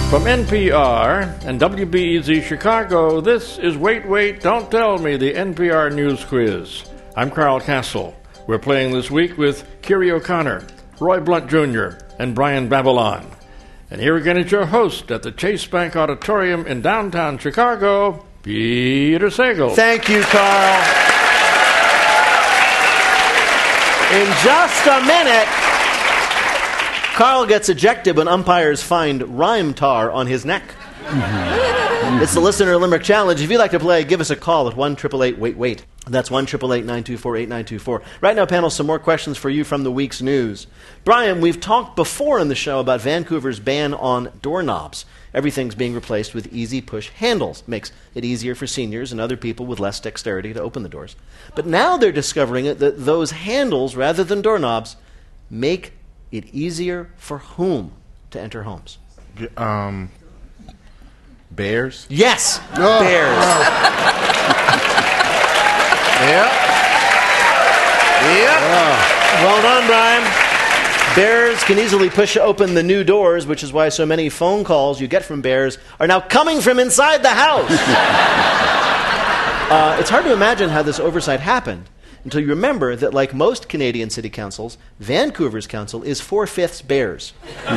From NPR and WBEZ Chicago, this is Wait, Wait, Don't Tell Me, the NPR News Quiz. I'm Carl Castle. We're playing this week with Kiri O'Connor, Roy Blunt Jr., and Brian Babylon. And here again is your host at the Chase Bank Auditorium in downtown Chicago, Peter Sagal. Thank you, Carl. In just a minute, Carl gets ejected when umpires find rhyme tar on his neck. It's the Listener Limerick Challenge. If you'd like to play, give us a call at 1-888-WAIT-WAIT. That's 1-888-924-8924. Right now, panel, some more questions for you from the week's news. Brian, we've talked before in the show about Vancouver's ban on doorknobs. Everything's being replaced with easy push handles. Makes it easier for seniors and other people with less dexterity to open the doors. But now they're discovering that those handles, rather than doorknobs, make it easier for whom to enter homes? Bears? Yes, bears. Yep. Well done, Brian. Bears can easily push open the new doors, which is why so many phone calls you get from bears are now coming from inside the house. It's hard to imagine how this oversight happened until you remember that, like most Canadian city councils, Vancouver's council is 4/5 bears.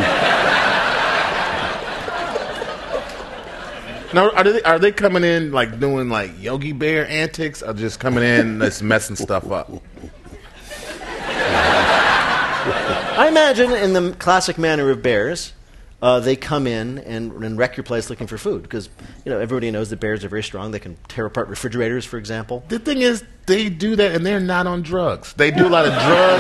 Now, are they coming in like doing like Yogi Bear antics, or just coming in just messing stuff up? I imagine, in the classic manner of bears, they come in and wreck your place looking for food because everybody knows that bears are very strong. They can tear apart refrigerators, for example. The thing is, they do that and they're not on drugs. They do a lot of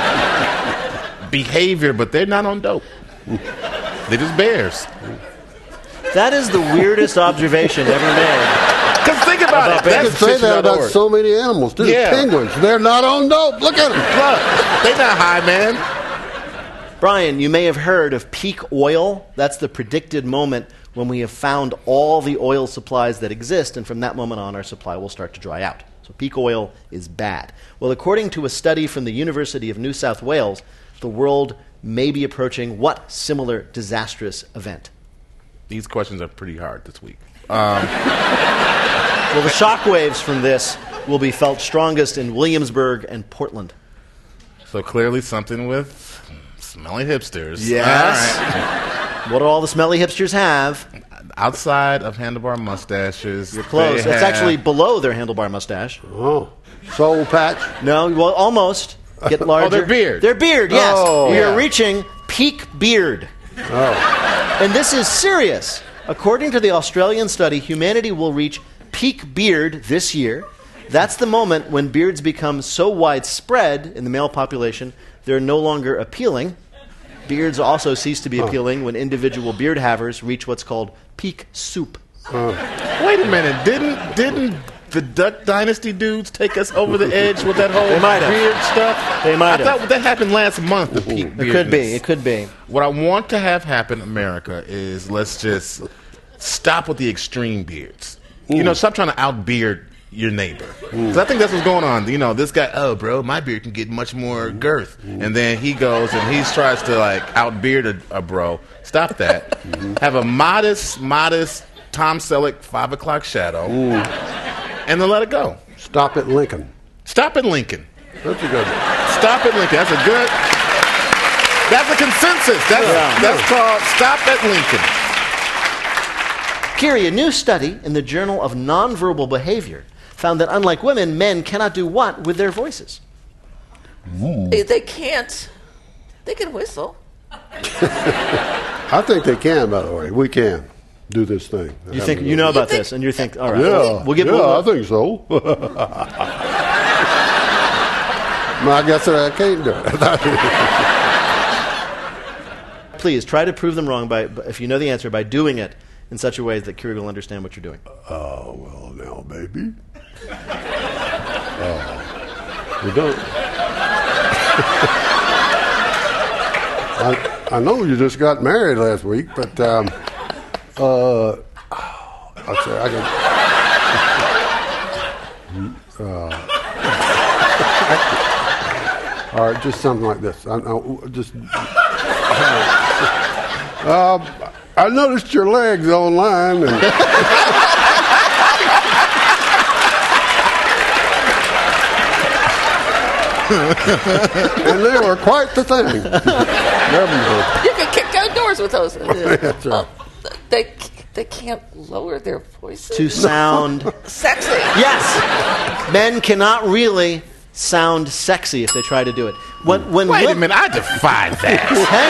drug behavior, but they're not on dope. They're just bears. That is the weirdest observation ever made. Because think about it. You can say that about so many animals, too. Yeah. Penguins, they're not on dope. Look at them. Look, they're not high, man. Brian, you may have heard of peak oil. That's the predicted moment when we have found all the oil supplies that exist, and from that moment on, our supply will start to dry out. So peak oil is bad. Well, according to a study from the University of New South Wales, the world may be approaching what similar disastrous event? These questions are pretty hard this week. Well, the shockwaves from this will be felt strongest in Williamsburg and Portland. So clearly something with smelly hipsters. Yes. All right. What do all the smelly hipsters have? Outside of handlebar mustaches. You're close. It's actually below their handlebar mustache. Oh, soul patch? No, well, almost. Get larger. Oh, their beard. Their beard, yes. Oh, we are yeah. reaching peak beard. Oh. And this is serious. According to the Australian study, humanity will reach peak beard this year. That's the moment when beards become so widespread in the male population, they're no longer appealing. Beards also cease to be appealing when individual beard havers reach what's called peak soup. Wait a minute. Didn't the Duck Dynasty dudes take us over the edge with that whole beard stuff? They might have. I thought that happened last month, the peak beardness. It could be. What I want to have happen in America is let's just stop with the extreme beards. Stop trying to outbeard your neighbor. Because I think that's what's going on. This guy, oh, bro, my beard can get much more girth. And then he goes and he tries to, outbeard a bro. Stop that. Have a modest Tom Selleck 5 o'clock shadow. And then let it go. Stop at Lincoln. Stop at Lincoln. That's a good one. Stop at Lincoln. That's a consensus. That's called Stop at Lincoln. Kiri, a new study in the Journal of Nonverbal Behavior found that unlike women, men cannot do what with their voices? They can't. They can whistle. I think they can, by the way. We can do this thing. You think you know about this, and you think, all right, Yeah, we'll get I think so. I guess I can't do it. Please try to prove them wrong if you know the answer, by doing it in such a way that Kiri will understand what you're doing. Oh, well, now, baby. We don't. I know you just got married last week, but I'll say I can. All right, just something like this. I noticed your legs online, and and they were quite the thing. Never mind. You can kick down doors with those. That's right. They can't lower their voices. To sound Sexy. yes, men cannot really sound sexy if they try to do it. When Wait a minute, I defy that.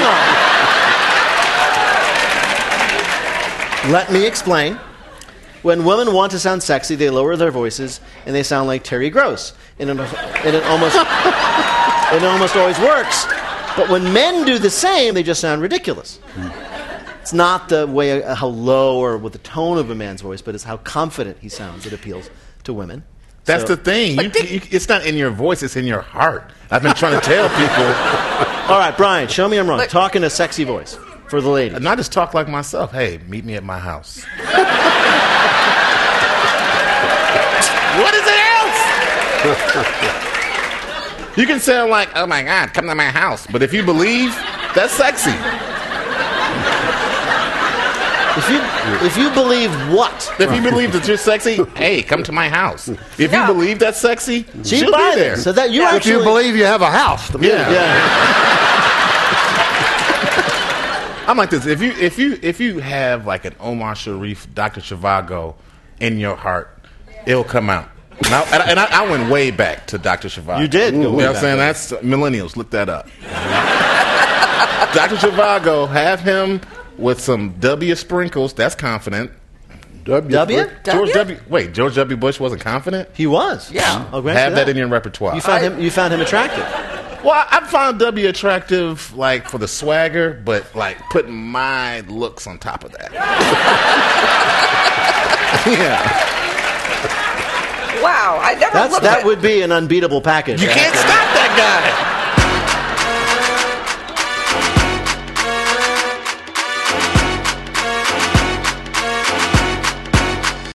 Hang on. Let me explain. When women want to sound sexy, they lower their voices and they sound like Terry Gross, and it almost always works. But when men do the same, they just sound ridiculous. It's not the way how low or with the tone of a man's voice, but it's how confident he sounds that appeals to women. That's the thing. It's not in your voice; it's in your heart. I've been trying to tell people. All right, Brian, show me I'm wrong. Talk in a sexy voice for the ladies. And I just talk like myself. Hey, meet me at my house. What is it else? You can sound like, oh my God, come to my house. But if you believe, that's sexy. If you believe what? If you believe that you're sexy, hey, come to my house. If you believe that's sexy, She'd she'll buy be there. it. So that you If actually you believe you have a house, Yeah. I'm like this. If you have like an Omar Sharif, Dr. Zhivago in your heart, it'll come out. And I went way back to Dr. Zhivago. You did. You know what I'm saying? That's millennials. Look that up. Dr. Zhivago, have him with some W sprinkles. That's confident. W? George W. Bush wasn't confident? He was. Yeah. I'll grant Have you that in your repertoire. You found him attractive. Well, I found W attractive, like, for the swagger, but, like, putting my looks on top of that. Yeah. Wow, I never looked That at would be an unbeatable package. You can't stop that guy.